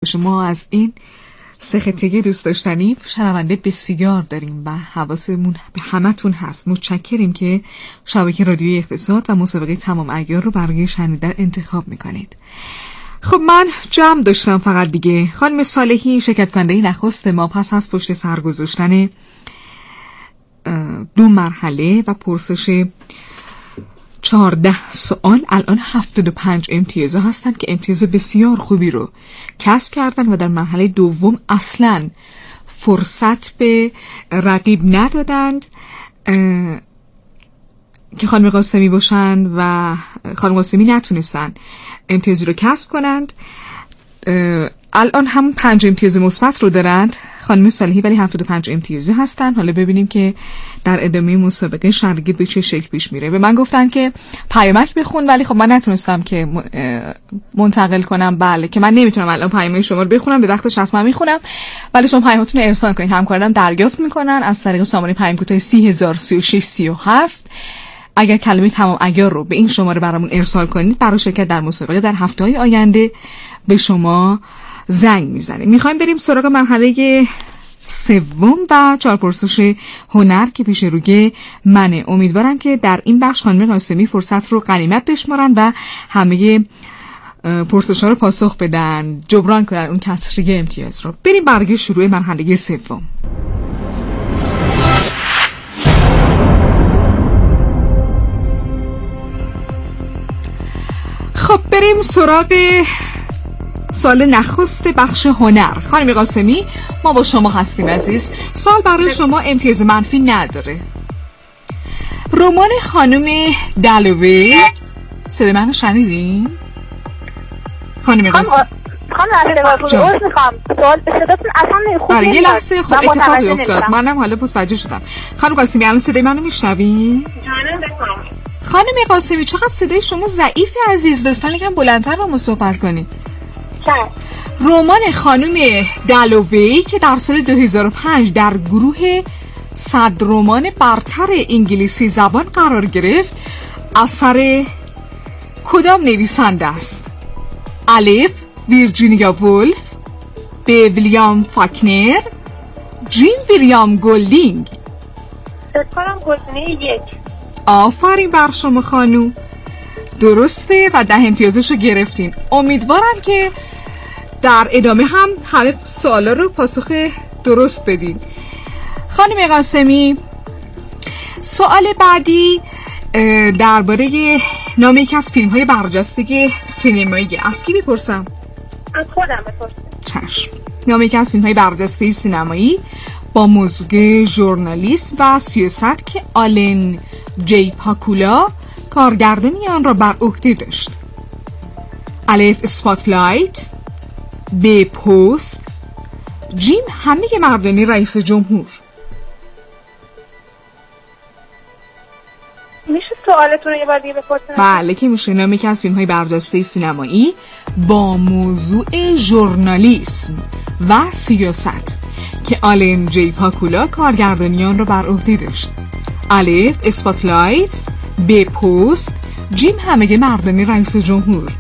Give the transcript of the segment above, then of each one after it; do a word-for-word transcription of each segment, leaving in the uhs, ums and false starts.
شما از این سه خطه دوست داشتنی شنونده بسیار داریم و حواسمون به همتون هست. متشکریم که شبکه رادیوی اقتصاد و مسابقه تمام عیار رو برای شنیدن انتخاب میکنید. خب من جمع داشتم فقط دیگه. خانم صالحی شرکت کننده نخست ما پس از پشت سر گذاشتن دو مرحله و پرسش چهارده سوال الان هفتاد و پنج امتیازه هستن که امتیاز بسیار خوبی رو کسب کردن و در مرحله دوم اصلا فرصت به رقیب ندادند که خانم قاسمی باشن و خانم قاسمی نتونستن امتیازی رو کسب کنند. الان هم پنج امتیاز مثبت رو دارند خانم صالحی، ولی هفتاد و پنج امتیازی هستن. حالا ببینیم که در ادامه مسابقه شرگید به چه شکل پیش میره. به من گفتن که پیامک بخون، ولی خب من نتونستم که منتقل کنم. بله که من نمیتونم الان پیامک شما رو بخونم، به وقتش حتما میخونم، ولی شما پیامتون رو ارسال کنید. همکارانم دریافت میکنن از طریق سامانه پیام کوتاه سی هزار سی و شش سی و هفت. اگر کلمه تمام عیار رو به این شماره برامون ارسال کنید، برای شرکت در مسابقه در هفته‌های آینده به شما زنگ میزنیم. میخوایم بریم سراغ مرحله سوم و چهار پرسش هنر که پیش روی منه. امیدوارم که در این بخش خانم قاسمی فرصت رو غنیمت بشمارن و همه پرسش ها رو پاسخ بدن، جبران کنن اون کسری امتیاز رو. بریم برای شروع مرحله سوم. خب بریم سراغ سال نخست بخش هنر. خانم قاسمی ما با شما هستیم عزیز. سال برای شما امتیاز منفی نداره. رمان خانم دالوی، صدای منو شنیدین؟ خانم قاسمی خانم عزیز عرض میخوام سوال صداتون اصلا خوب نیست. یه لحظه خب اتفاقی افتاد، منم حالا متوجه شدم. خانم قاسمی الان صدای منو میشنوین؟ جانم بفرمایید. خانم قاسمی چقدر صدای شما ضعیفه عزیز، لطفاً یکم بلندتر با ما صحبت کنید. رمان خانم دالوی که در سال دو هزار و پنج در گروه صد رمان برتر انگلیسی زبان قرار گرفت، اثر کدام نویسنده است؟ الف ویرجینیا وولف، ب ویلیام فاکنر، جیم ویلیام گولدینگ. فکر کنم گزینه یک. آفرین بر شما خانوم، درسته و ده امتیازشو گرفتین. امیدوارم که در ادامه هم همه سوالا رو پاسخ درست بدین. خانم قاسمی سوال بعدی درباره نام یکی از فیلم های برجسته سینمایی از کی بپرسم؟ از خودم بپرسم. چشم. نام یکی از فیلم های برجسته سینمایی با موضوع ژورنالیسم و سیاست که آلن جی پاکولا کارگردانی آن را بر عهده داشت. الف اسپاتلایت، ب پست، جیم همه مردانی رئیس جمهور. میشه سوالتون رو یه بار دیگه بپرسید؟ بله که میشه. نام یکی از فیلم‌های برجسته سینمایی با موضوع ژورنالیسم و سیاست که آلن جی پاکولا کارگردانی آن را بر عهده داشت. الف اسپاتلایت، ب پست، جیم همه مردانی رئیس جمهور.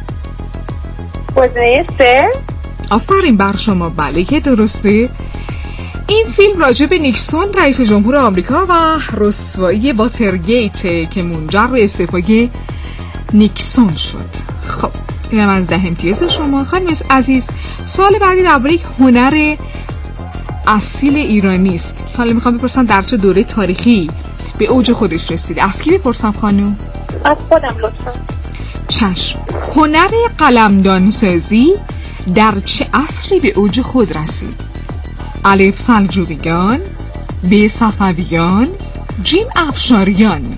گزینه سه. آفرین بر شما، بله که درسته. این فیلم راجع به نیکسون رئیس جمهور آمریکا و رسوایی واترگیت که منجر به استعفای نیکسون شد. خب اینم از ده امتیاز شما. خانم عزیز سوال بعدی درباره هنر اصیل ایرانی است. حالا میخوام بپرسم در چه دوره تاریخی به اوج خودش رسیده. از کی بپرسم خانم؟ از خودم لطفا. چشم. هنر قلمدان سازی در چه عصری به اوج خود رسید؟ الف سلجوقیان، ب صفویان، جیم افشاریان.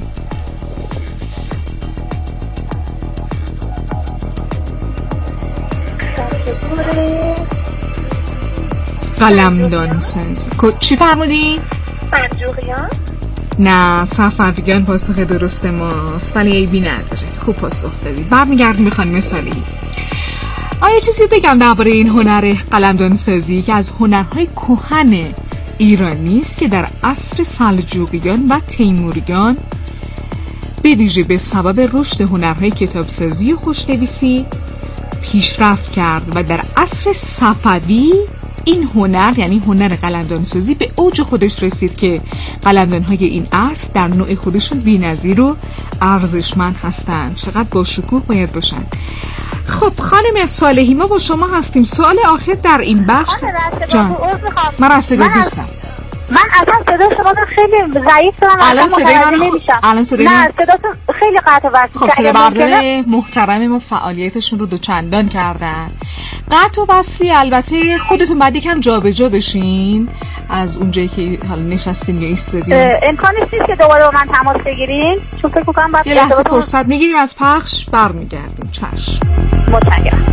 قلمدان سازی چی فرمودی؟ سلجوقیان؟ نه صفویان پاسخ درست ماست، ولی عیبی نداره، خوب پاسخ دادید. برمیگردیم به خانم صالحی. آیا چیزی بگم درباره این هنر قلمدان سازی که از هنرهای کهن ایرانی است که در عصر سلجوقیان و تیموریان به ویژه به سبب رشد هنرهای کتابسازی و خوشنویسی پیشرفت کرد و در عصر صفوی این هنر، یعنی هنر قلمدانسازی، به اوج خودش رسید که قلمدان‌های این عصر در نوع خودشون بی‌نظیر و ارزشمند هستند. چقدر با شکوه باید باشن. خب خانم صالحی، ما با شما هستیم. سوال آخر در این بخش. جان، من رستگار دوستم. من اصلا صدا شما رو خیلی ضعیف دارم. الان صدای من نمیشم. الان صدای من نه، صداتون خیلی قطع و وصل. خب صدا بردار محترم ما فعالیتشون رو دوچندان کردن. قطع و وصلی البته خودتون بعد یکم جابجا بشین از اونجایی که حالا نشستین یا ایستادین. امکانش نیست که دوباره با من تماس بگیرین؟ چون فکر می‌کنم بعد یه لحظه فرصت میگیریم از پخش برمیگردیم. چشم. متشکرم.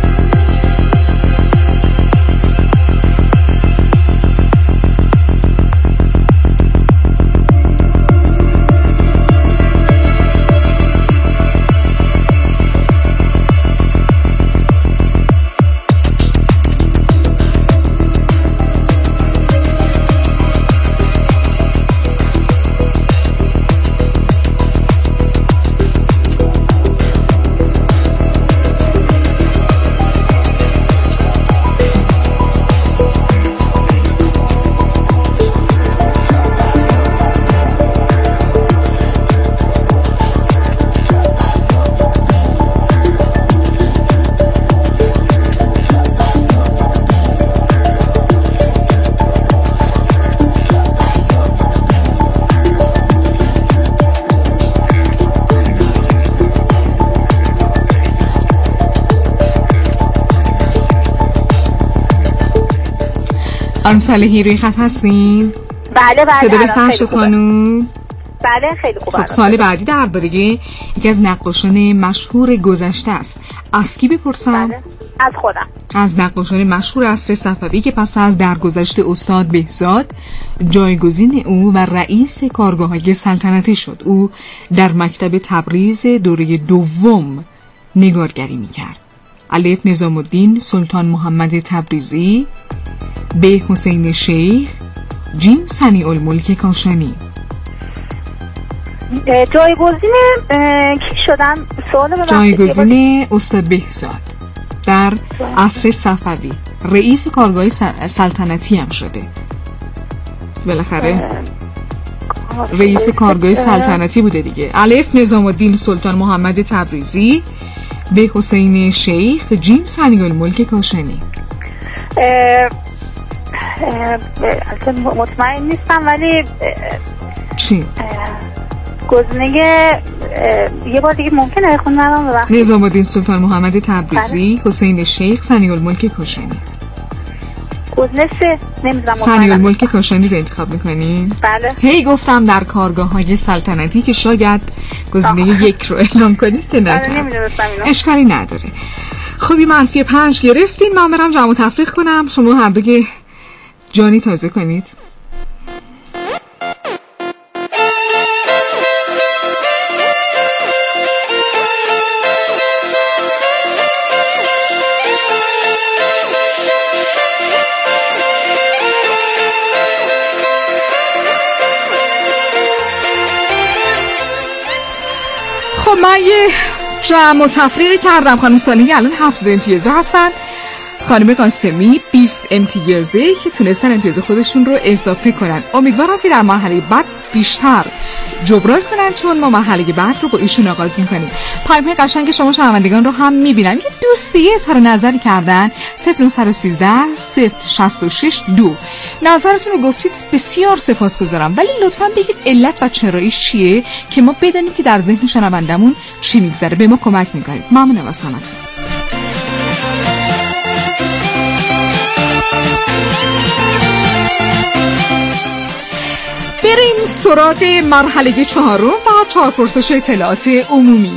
خانم صالحی روی خط هستین؟ بله بله. صدا بهتر شد خانم؟ بله خیلی خوبه. خب سوال بعدی درباره یکی از نقاشان مشهور گذشته است. از کی بپرسم؟ بله. از خودم. از نقاشان مشهور عصر صفوی که پس از درگذشت استاد بهزاد جایگزین او و رئیس کارگاه‌های سلطنتی شد. او در مکتب تبریز دوره دوم نگارگری می‌کرد. الف نظام الدین سلطان محمد تبریزی، ب حسین شیخ، جیم صنیع الملک کاشانی. جایگزین کی شدن؟ سوال جایگزین استاد بهزاد در عصر صفوی، رئیس کارگاه سلطنتی هم شده. بالاخره رئیس کارگاه سلطنتی بوده دیگه. الف نظام الدین سلطان محمد تبریزی، ب حسین شیخ، جیم صنیع الملک کاشانی. مطمئن نیستم ولی چی؟ گزینه یه بار دیگه ممکنه بخونم. ببخشید. نظام الدین سلطان محمد تبریزی، حسین شیخ، صنیع الملک کاشانی. گزینه سه نمیدونم. صنیع الملک کاشانی رو انتخاب می‌کنین؟ بله. هی گفتم در کارگاه‌های سلطنتی که شاید گزینه یک رو اعلام کنید که نه. اشکالی نداره. خب منفی پنج گرفتین. من برم جمع تفریق کنم، شما هر دیگه جانی تازه کنید. خب من یه جمع و تفریقی کردم. خانم صالحی الان هفتاد امتیازه هستن، خانم قاسمی بیست امتیازه که تونستن امتیاز خودشون رو اضافه کنن. امیدوارم که در مرحله بعد بیشتر جبران کنن، چون ما مرحله بعد رو با ایشون آغاز میکنیم. پیام های قشنگ شما شنوندگان رو هم میبینم. یه دوستی اظهار نظری کردن. صفر نه یک سه صفر شش شش دو نظرتون رو گفتید، بسیار سپاسگزارم، ولی لطفاً بگید علت و چراییش چیه که ما بدونیم که در ذهن شنوندمون چی میگذره. به ما کمک میکنید. ممنونم از همتون. بریم سراغ مرحله چهارم و چهار پرسش اطلاعات عمومی.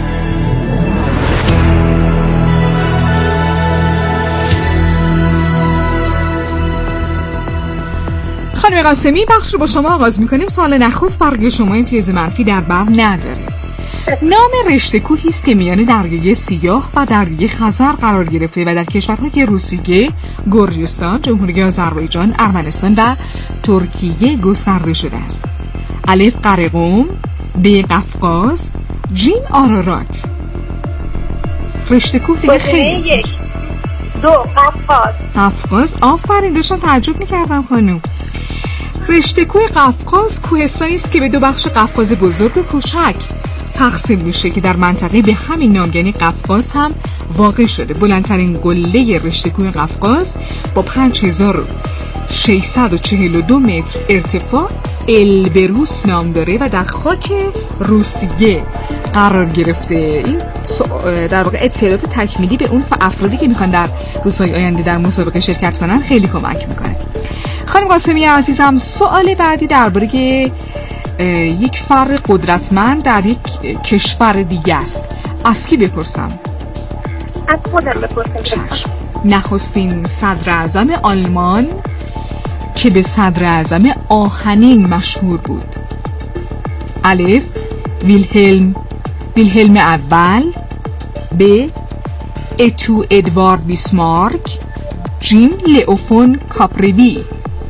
خانم قاسمی، بخش رو با شما آغاز میکنیم. سوال نخست برای شما امتیاز منفی در بر نداره. نام رشته کوهی است که میان دریای سیاه و دریای خزر قرار گرفته و در کشورهای روسیه، گرجستان، جمهوری آذربایجان، ارمنستان و ترکیه گسترده شده است. الف قرقم، ب قفقاز، جیم آرارات. رشته کوه دیگه خیلی. یک دو قفقاز. قفقاز، آفرین، داشتم تعجب میکردم خانم. رشته کوه قفقاز کوهستانی است که به دو بخش قفقاز بزرگ و کوچک تقسیم میشه که در منطقه به همین نام یعنی قفقاز هم واقع شده. بلندترین قله رشته کوه قفقاز با پنج هزار و ششصد و چهل و دو متر ارتفاع البروس نام داره و در خاک روسیه قرار گرفته. این در واقع اطلاعات تکمیلی به اون افرادی که میخوان در روزهای آینده در مسابقه شرکت کنن خیلی کمک میکنه. خانم قاسمی عزیزم، سوال بعدی درباره یک فرد قدرتمند در یک کشور دیگه است. از کی بپرسم؟ از خودم بپرسم. نخستین صدر اعظم آلمان که به صدر اعظم آهنین مشهور بود. الف ویلهلم ویلهلم اول، ب اتو ادوارد بیسمارک، جیم لئوفون کاپریوی.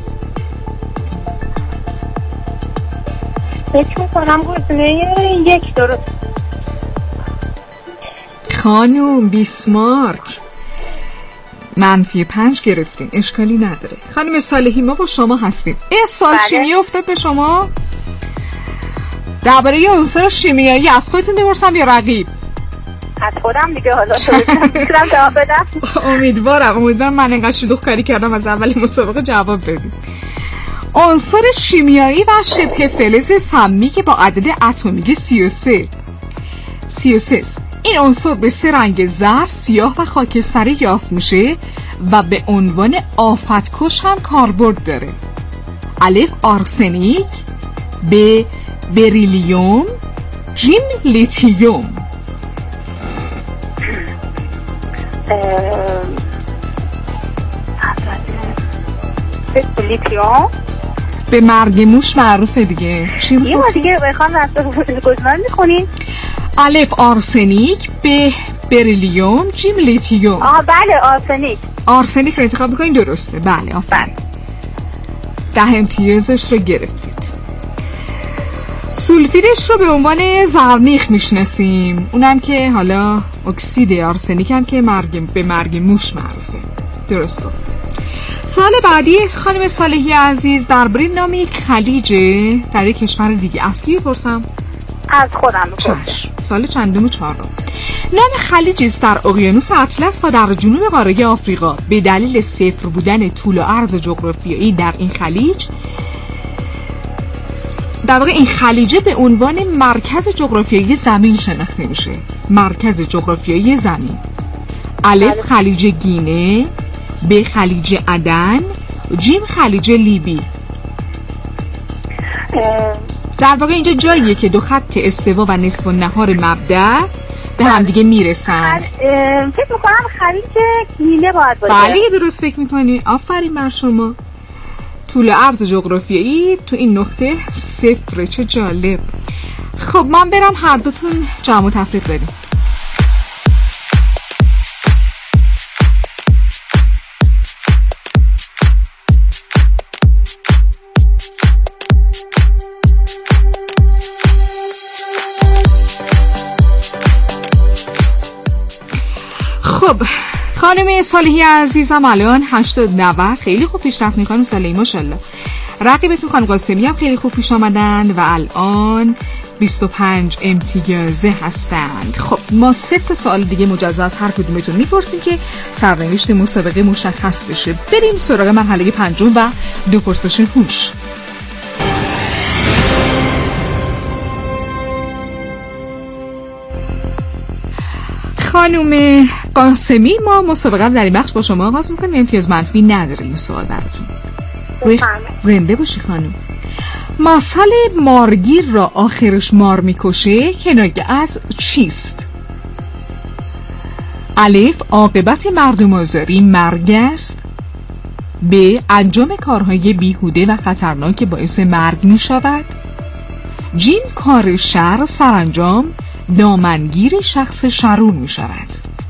فکر میکنم گزینه یک درست. خانم بیسمارک، منفی پنج گرفتیم، اشکالی نداره. خانم صالحی ما با شما هستیم. این سال شیمی افتاد به شما؟ درباره عنصر شیمیایی از خودتون بپرسم یا رقیب؟ از خودم دیگه. حالا تو میتونم جواب بدم؟ امیدوارم امیدوارم من اینقدر شلوغ کاری کردم از اول مسابقه جواب بدید. عنصر شیمیایی و شبه فلز سمی که با عدد اتمی سی و سه سی و سه این عنصر به سه رنگ زرد، سیاه و خاکستری یافت میشه و به عنوان آفتکش هم کاربرد داره. الف آرسنیک، ب بریلیوم، جیم لیتیوم. لیتیوم به مرگ موش معروفه دیگه. چی یه بار دیگه بخوام گزینه میکنین؟ الف آرسنیک، ب بریلیوم، جیم لیتیوم. آها بله آرسنیک. آرسنیک رو انتخاب میکنین، درسته. بله آفرین. ده امتیازش رو گرفتید. سولفیدش رو به عنوان زرنیخ میشناسیم، اونم که حالا اکسید آرسنیک هم که مرگ به مرگ موش معروفه. درست گفت. سوال بعدی خانم صالحی عزیز درباره نام یک خلیجه در یک کشور دیگه. از کی بپرسم؟ از خودم بپرسم. سال چندم و چهارم. نام خلیجی است در اقیانوس اطلس و در جنوب قاره آفریقا. به دلیل صفر بودن طول و عرض جغرافیایی در این خلیج، در واقع این خلیجه به عنوان مرکز جغرافیایی زمین شناخته میشه. مرکز جغرافیایی زمین. الف خلیج گینه، ب خلیج عدن، جیم خلیج لیبی. در واقع اینجا جاییه که دو خط استوا و نصف النهار مبدأ به هم دیگه میرسن. فکر میکنم خلیج گینه باید باشه. بله درست فکر میکنی، آفرین بر شما. طول عرض جغرافیایی تو این نقطه صفره. چه جالب. خب من برم هر دوتون جمع و تفریق بدیم. خب خانم صالحی عزیزم الان هشتاد نود خیلی خوب پیشرفت میکنم. صالحی ماشاءالله. رقیبتون خانم قاسمی هم خیلی خوب پیش آمدن و الان بیست و پنج امتیازه هستند. خب ما سه تا سوال دیگه مجزا از هر کدومتون میپرسیم که سرنوشت مسابقه مشخص بشه. بریم سراغ مرحله پنجم و دو پرسش هوش. خانم قاسمی ما مسابقه در این بخش با شما آغاز میکنیم. امتیاز منفی نداره این سوال براتون. زنده باشی خانم. مثل مارگیر را آخرش مار میکشه کنایه از چیست؟ الف عاقبت مردم آزاری مرگ است، ب انجام کارهای بیهوده و خطرناک باعث مرگ میشود، جیم کار شر سرانجام دامنگیر شخص شرور می شود.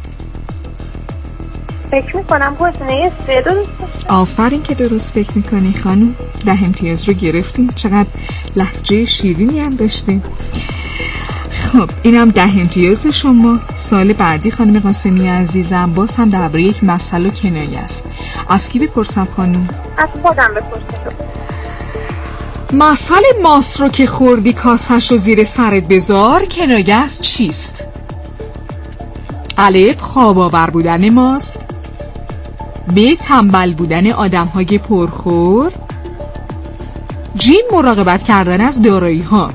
فکر می کنم گزینه سه درست. آفرین که درست فکر می کنی خانم. ده امتیاز رو گرفتیم. چقدر لهجه شیرینی هم داشتیم. خب اینم ده امتیاز شما. سوال بعدی خانم قاسمی عزیزم باز هم درباره یک مسئله کنایه است. از کی بپرسم خانم؟ از خودم بپرسم. مسئله ماست رو که خوردی کاسش رو زیر سرت بذار کنایه از چیست؟ الف خواب آور بودن ماست، ب تنبل بودن آدم های پرخور، جیم مراقبت کردن از دارایی ها.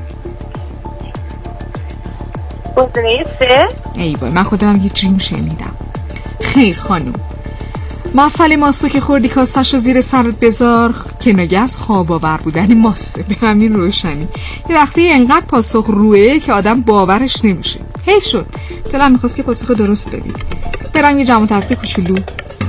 گزینه سه. ای وای من خودم یه جیم شنیدم. خیر خانم، مسئله ماستو که خوردی کاستش رو زیر سرت بذار کنایه از خواب آور بودن ماسته. به همین روشنی یه وقتی اینقدر پاسخ روه که آدم باورش نمیشه. حیف شد، دلم میخواست که پاسخ درست بدی. برم یه جمع تفریح کوچولو.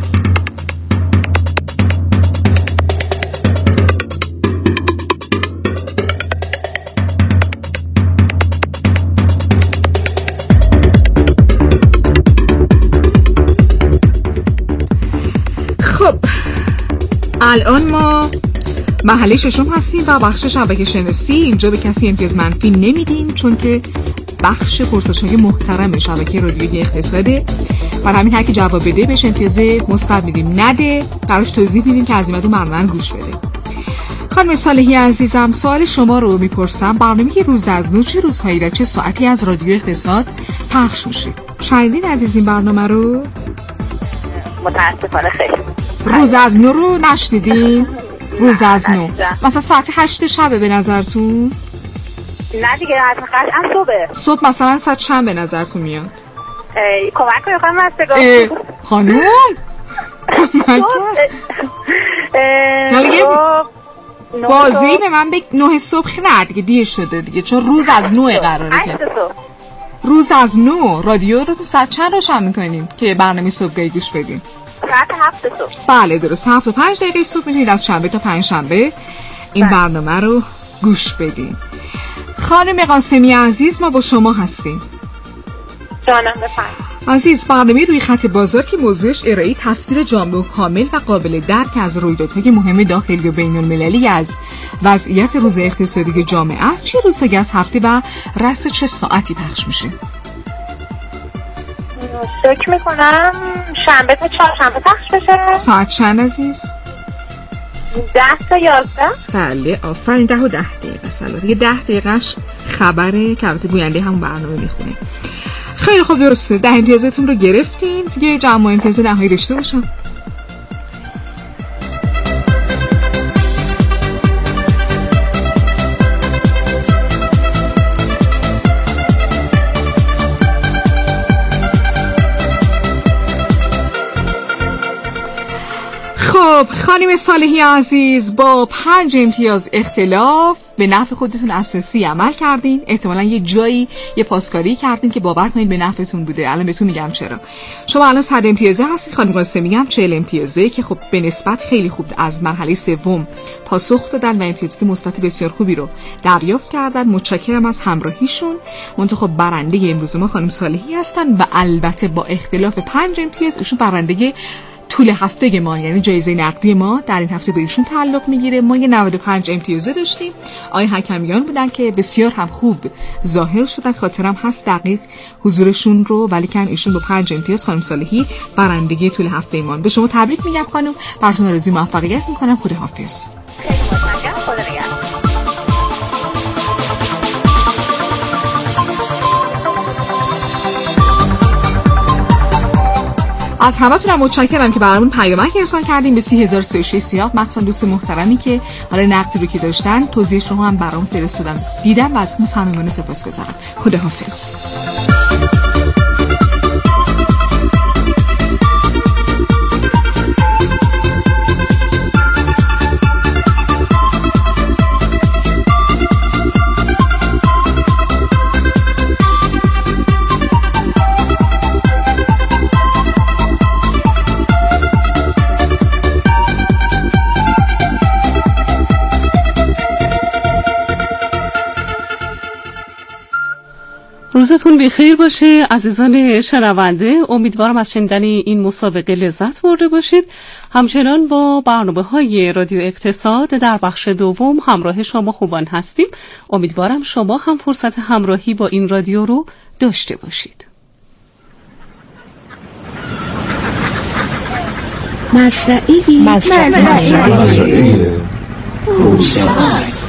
الان ما محله ششم هستیم و بخش شبکه شناسی. اینجا به کسی امتیاز منفی نمیدیم چون که بخش پرسش‌های محترم شبکه رادیویی اقتصاده. برای همین هر کی جواب بده بهش امتیاز مثبت میدیم، نده براش توضیح میدیم که عزیمت رو برنامه گوش بده. خانم صالحی عزیزم سوال شما رو میپرسم. برنامه روز از نو چه روزهایی و چه ساعتی از رادیو اقتصاد پخش میشه؟ شنیدین عزیز این برنامه رو؟ متاسفانه خیلی. روز از نو رو نشنیدین؟ روز از نو مثلا ساعت هشت شبه به نظرتون؟ نه دیگه قطعا صبح. صبح مثلا ساعت چند به نظرتون میاد؟ کمک کنید خانم مستگاه. خانوم کمک کن بازی به من بگ نه صبح. نه دیگه دیر شده دیگه چون روز از نو قراره که روز از نو رادیو رو تو ساعت چند روشن میکنیم که برنامه صبحگاهی گوش بدیم؟ ساعت هفت صبح. بله درست، هفت و پنج دقیقه صبح میتونید از شنبه تا پنج شنبه این بله. برنامه رو گوش بدین. خانم قاسمی عزیز ما با شما هستیم. جانم بفرمایید. عزیز برنامه روی خط بازار که موضوعش ارائه تصویر جامع و کامل و قابل درک از رویدادهای مهم داخلی و بین المللی از وضعیت روز اقتصادی جامعه است. چه روزهایی از هفته و رأس چه ساعتی پخش میشه؟ فکر میکنم شنبه تا چهارشنبه پخش بشه. ساعت چند عزیز؟ ده تا یازده. بله آفرین، ده و ده دقیقه سلام. دیگه ده دقیقهش خبره که البته گوینده همون برنامه میخونه. خیلی خوب درسته، ده امتیازتون رو گرفتین. دیگه جمع امتیاز نهایی داشته باشم. خب خانم صالحی عزیز با پنج امتیاز اختلاف به نفع خودتون اساسی عمل کردین. احتمالاً یه جایی یه پاسکاری کردین که باور کنید به نفعتون بوده. الان بهتون میگم چرا. شما الان صد امتیازه هستید، خانم قاسمی هم چهل امتیازه که خب به نسبت خیلی خوب از مرحله سوم پاسخ دادن و امتیازات مثبت بسیار خوبی رو دریافت کردن. متشکرم از همراهیشون. منتخب برنده امروز ما خانم صالحی هستن و البته با اختلاف پنج امتیاز ایشون برنده طول هفته ما، یعنی جایزه نقدی ما در این هفته به ایشون تعلق میگیره. ما یه نود و پنج امتیازه داشتیم. آقای حکمیان بودن که بسیار هم خوب ظاهر شدن، خاطرم هست دقیق حضورشون رو، ولی کن ایشون با پنج امتیاز خانم صالحی برندگی طول هفته ایمان. به شما تبریک میگم خانم، براتون آرزوی موفقیت میکنم. خداحافظ. خیلی متشکرم. خدا نگهدار. از همتون هم متشکرم که برامون پیامک ارسال کردیم به سی هزار و سی و شش سیاه، مخصوصا دوست محترمی که حالا نقدی رو که داشتن توضیحش رو هم برام فرستادم دیدم و از اون صمیمانه سپاسگزارم. خداحافظ. روزتون بخیر باشه عزیزان شنونده. امیدوارم از شنیدن این مسابقه لذت برده باشید. همچنان با برنامه‌های رادیو اقتصاد در بخش دوم همراه شما خوبان هستیم. امیدوارم شما هم فرصت همراهی با این رادیو رو داشته باشید. مزرعه مزرعه هوشمند.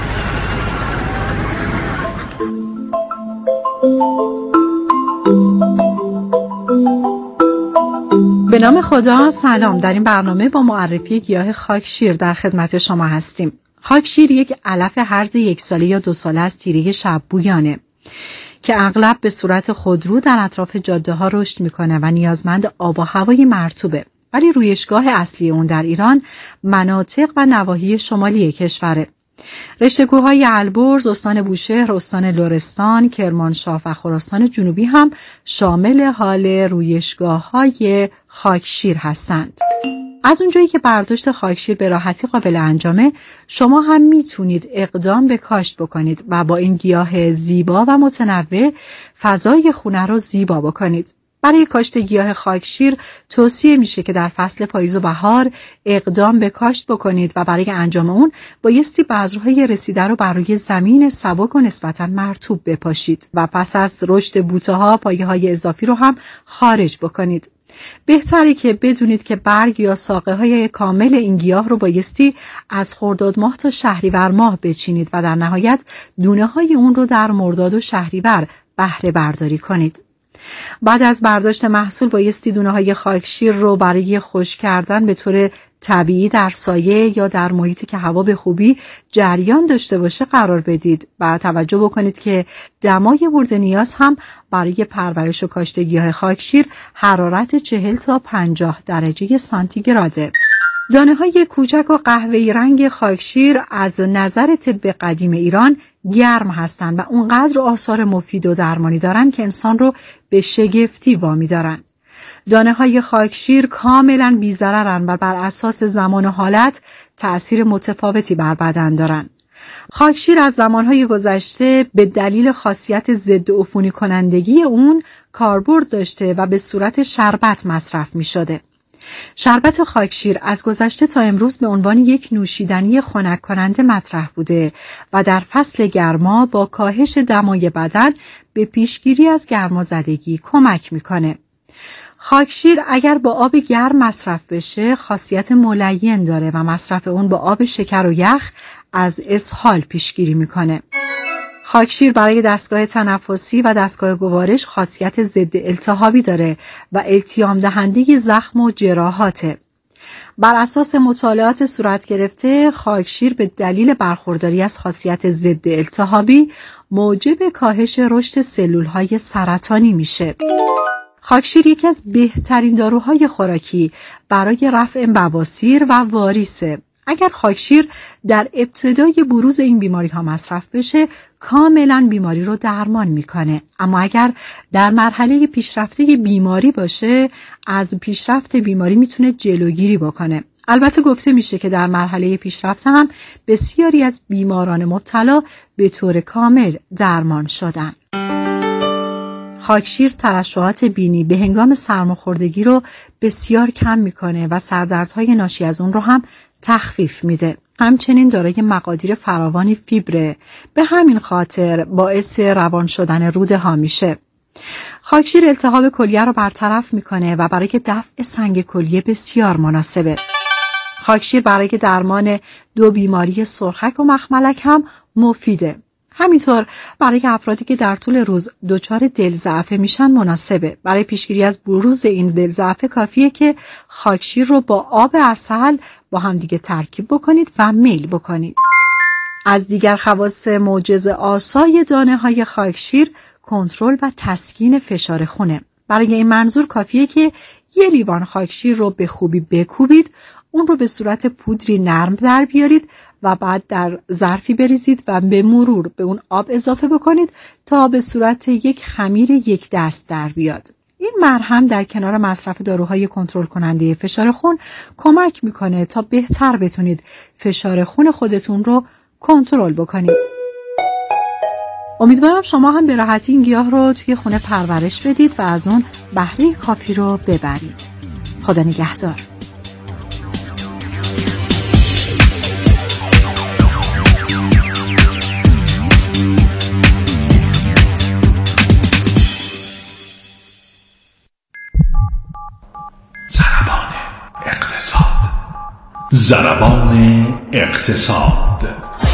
به نام خدا. سلام. در این برنامه با معرفی گیاه خاکشیر در خدمت شما هستیم. خاکشیر یک علف هرز یک ساله یا دو ساله از تیره شببویانه که اغلب به صورت خودرو در اطراف جاده ها رشد میکنه و نیازمند آب و هوای مرطوبه، ولی رویشگاه اصلی اون در ایران مناطق و نواحی شمالی کشوره. رشته‌کوه‌های البرز، استان بوشهر، استان لرستان، کرمانشاه و خراسان جنوبی هم شامل حال رویشگاه‌های خاکشیر هستند. از اونجایی که برداشت خاکشیر به راحتی قابل انجامه، شما هم میتونید اقدام به کاشت بکنید و با این گیاه زیبا و متنوع فضای خونه رو زیبا بکنید. برای کاشت گیاه خاکشیر توصیه میشه که در فصل پاییز و بهار اقدام به کاشت بکنید و برای انجام اون بایستی بذرهای رسیده رو بر روی زمین سبک و نسبتاً مرطوب بپاشید و پس از رشد بوته‌ها پایه‌های اضافی رو هم خارج بکنید. بهتره که بدونید که برگ یا ساقه‌های کامل این گیاه رو بایستی از خرداد ماه تا شهریور ماه بچینید و در نهایت دونه‌های اون رو در مرداد و شهریور بهره برداری کنید. بعد از برداشت محصول بایستی دونه‌های خاکشیر رو برای خشک کردن به طور طبیعی در سایه یا در محیطی که هوا به خوبی جریان داشته باشه قرار بدید و توجه بکنید که دمای مورد نیاز هم برای پرورش و کاشت گیاه خاکشیر حرارت چهل تا پنجاه درجه سانتیگراده. دانه های کوچک و قهوه‌ای رنگ خاکشیر از نظر طب قدیم ایران گرم هستند و اونقدر آثار مفید و درمانی دارن که انسان رو به شگفتی وامی دارن. دانه های خاکشیر کاملا بی ضررن و بر اساس زمان و حالت تأثیر متفاوتی بر بدن دارن. خاکشیر از زمانهای گذشته به دلیل خاصیت ضد عفونی کنندگی اون کاربرد داشته و به صورت شربت مصرف می شده. شربت خاکشیر از گذشته تا امروز به عنوان یک نوشیدنی خنک کننده مطرح بوده و در فصل گرما با کاهش دمای بدن به پیشگیری از گرمازدگی کمک میکنه. خاکشیر اگر با آب گرم مصرف بشه خاصیت ملین داره و مصرف اون با آب شکر و یخ از اسهال پیشگیری میکنه. خاکشیر برای دستگاه تنفسی و دستگاه گوارش خاصیت ضد التهابی داره و التیام دهنده زخم و جراحاته. بر اساس مطالعات صورت گرفته خاکشیر به دلیل برخورداری از خاصیت ضد التهابی موجب کاهش رشد سلول‌های سرطانی میشه. خاکشیر یکی از بهترین داروهای خوراکی برای رفع بواسیر و واریسه. اگر خاکشیر در ابتدای بروز این بیماری ها مصرف بشه کاملا بیماری رو درمان میکنه، اما اگر در مرحله پیشرفته بیماری باشه از پیشرفت بیماری میتونه جلوگیری بکنه. البته گفته میشه که در مرحله پیشرفته هم بسیاری از بیماران مبتلا به طور کامل درمان شدن. خاکشیر ترشحات بینی به هنگام سرماخوردگی رو بسیار کم میکنه و سردردهای ناشی از اون رو هم تخفیف میده. همچنین دارای مقادیر فراوانی فیبره، به همین خاطر باعث روان شدن روده ها میشه. خاکشیر التهاب کلیه رو برطرف میکنه و برای دفع سنگ کلیه بسیار مناسبه. خاکشیر برای درمان دو بیماری سرخک و مخملک هم مفیده. همینطور برای افرادی که در طول روز دچار دلضعف میشن مناسبه. برای پیشگیری از بروز این دلضعف کافیه که خاکشیر رو با آب عسل با همدیگه ترکیب بکنید و میل بکنید. از دیگر خواص معجزه آسای دانه های خاکشیر کنترل و تسکین فشار خونه. برای این منظور کافیه که یه لیوان خاکشیر رو به خوبی بکوبید، اون رو به صورت پودری نرم در بیارید و بعد در ظرفی بریزید و به مرور به اون آب اضافه بکنید تا به صورت یک خمیر یک دست در بیاد. این مرهم در کنار مصرف داروهای کنترل کننده فشار خون کمک میکنه تا بهتر بتونید فشار خون خودتون رو کنترل بکنید. امیدوارم شما هم به راحتی این گیاه رو توی خونه پرورش بدید و از اون بهره کافی رو ببرید. خدا نگهدار. ضربان اقتصاد.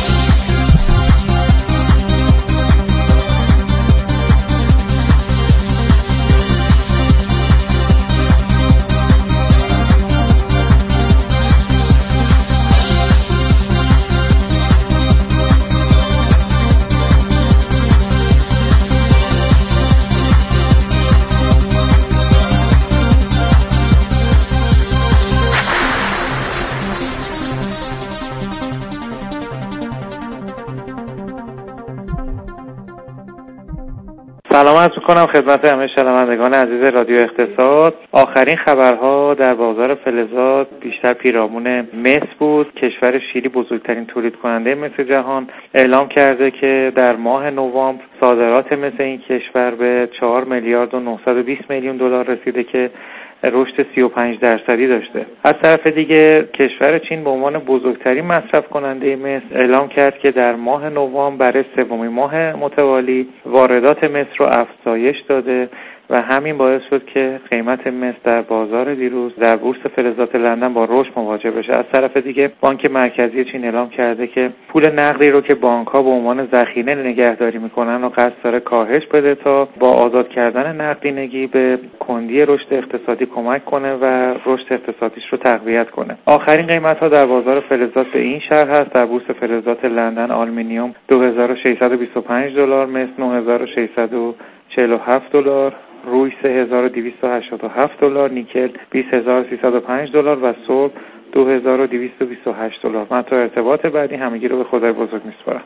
سلام عرض می‌کنم خدمت همه شنوندگان عزیز رادیو اقتصاد. آخرین خبرها در بازار فلزات بیشتر پیرامون مس بود. کشور شیلی بزرگترین تولید کننده مس جهان اعلام کرده که در ماه نوامبر صادرات مس این کشور به چهار میلیارد و نهصد و بیست میلیون دلار رسیده که رشد سی و پنج درصدی داشته. از طرف دیگه کشور چین به عنوان بزرگترین مصرف کننده مس اعلام کرد که در ماه نوامبر برای سومین ماه متوالی واردات مس رو افزایش داده و همین باعث شد که قیمت مس در بازار دیروز در بورس فلزات لندن با رشد مواجه بشه. از طرف دیگه بانک مرکزی چین اعلام کرده که پول نقدی رو که بانک‌ها به عنوان ذخیره نگهداری میکنن و قصد داره کاهش بده تا با آزاد کردن نقدینگی به کندی رشد اقتصادی کمک کنه و رشد اقتصادیش رو تقویت کنه. آخرین قیمت‌ها در بازار فلزات به این شرح هست: در بورس فلزات لندن آلومینیوم دو هزار و ششصد و بیست و پنج دلار، مس نه هزار و ششصد و چهل و هفت دلار، روی سه هزار و دویست و هشتاد و هفت دلار، نیکل بیست هزار و سیصد و پنج دلار و سرب دو هزار و دویست و بیست و هشت دلار. من تا ارتباط بعدی همگی رو به خدای بزرگ میسپارم.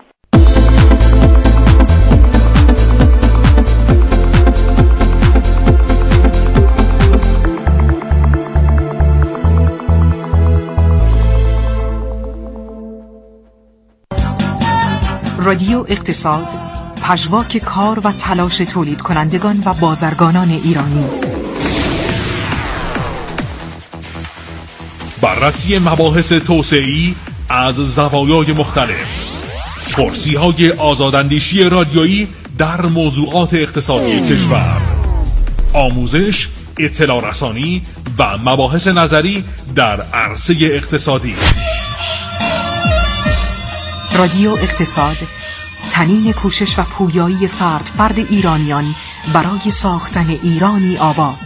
رادیو اقتصاد، پژواک کار و تلاش تولید کنندگان و بازرگانان ایرانی. بررسی مباحث توسعه‌ای از زوایای مختلف. پرسی‌های آزاداندیشی رادیویی در موضوعات اقتصادی کشور. آموزش، اطلاع رسانی و مباحث نظری در عرصه اقتصادی. رادیو اقتصاد، تنین کوشش و پویایی فرد فرد ایرانیان برای ساختن ایرانی آباد.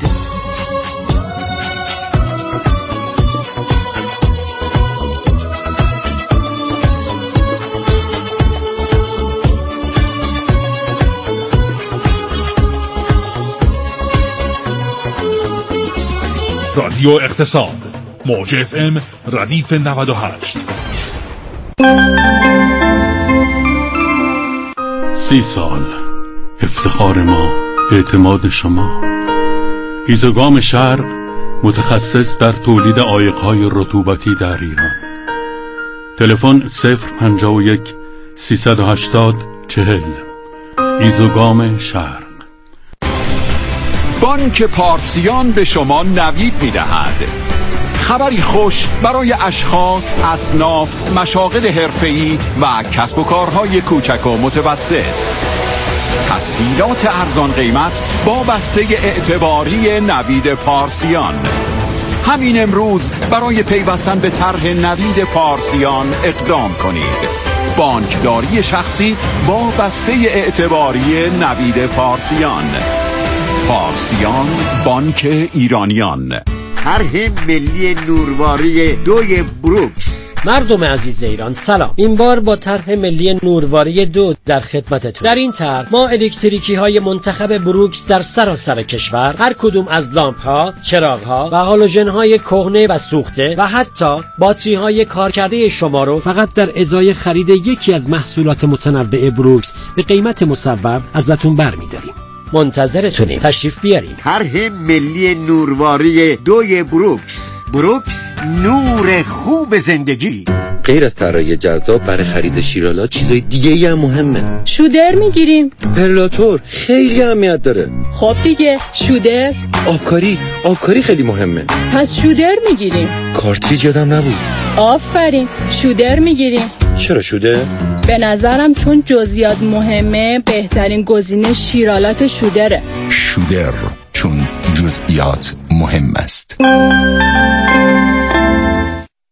رادیو اقتصاد، موج اف ام ردیف نود و هشت. سی سال افتخار ما، اعتماد شما. ایزوگام شرق، متخصص در تولید عایق‌های رطوبتی در ایران. تلفن صفر پنجاه و یک سیصد و هشتاد چهل. ایزوگام شرق. بانک پارسیان به شما نوید می‌دهد. خبری خوش برای اشخاص، اصناف، مشاغل حرفه‌ای و کسب و کارهای کوچک و متوسط. تسهیلات ارزان قیمت با بسته اعتباری نوید پارسیان. همین امروز برای پیوستن به طرح نوید پارسیان اقدام کنید. بانکداری شخصی با بسته اعتباری نوید پارسیان. پارسیان بانک ایرانیان. طرح ملی نورواری دوی بروکس. مردم عزیز ایران سلام. این بار با طرح ملی نورواری دو در خدمتتون. در این طرح ما الکتریکی های منتخب بروکس در سراسر کشور، هر کدوم از لامپ ها، چراغ ها و هالوژن های کهنه و سوخته و حتی باتری های کارکرده شما رو فقط در ازای خرید یکی از محصولات متنوع بروکس به قیمت مصور ازتون برمی‌داریم. منتظرتونیم، تشریف بیارید. طرح ملی نورواری دوی بروکس. بروکس، نور خوب زندگی. غیر از طراحی جذاب برای خرید شیرالات چیزای دیگه ای هم مهمه. شودر میگیریم. پرلاتور خیلی اهمیت داره. خب دیگه شودر. آبکاری آبکاری خیلی مهمه. پس شودر میگیریم. کارتریج یادم نبود. آفرین شودر میگیریم. چرا شودر؟ به نظرم چون جزئیات مهمه بهترین گزینه شیرالات شودره. شودر چون جزئیات مهم است.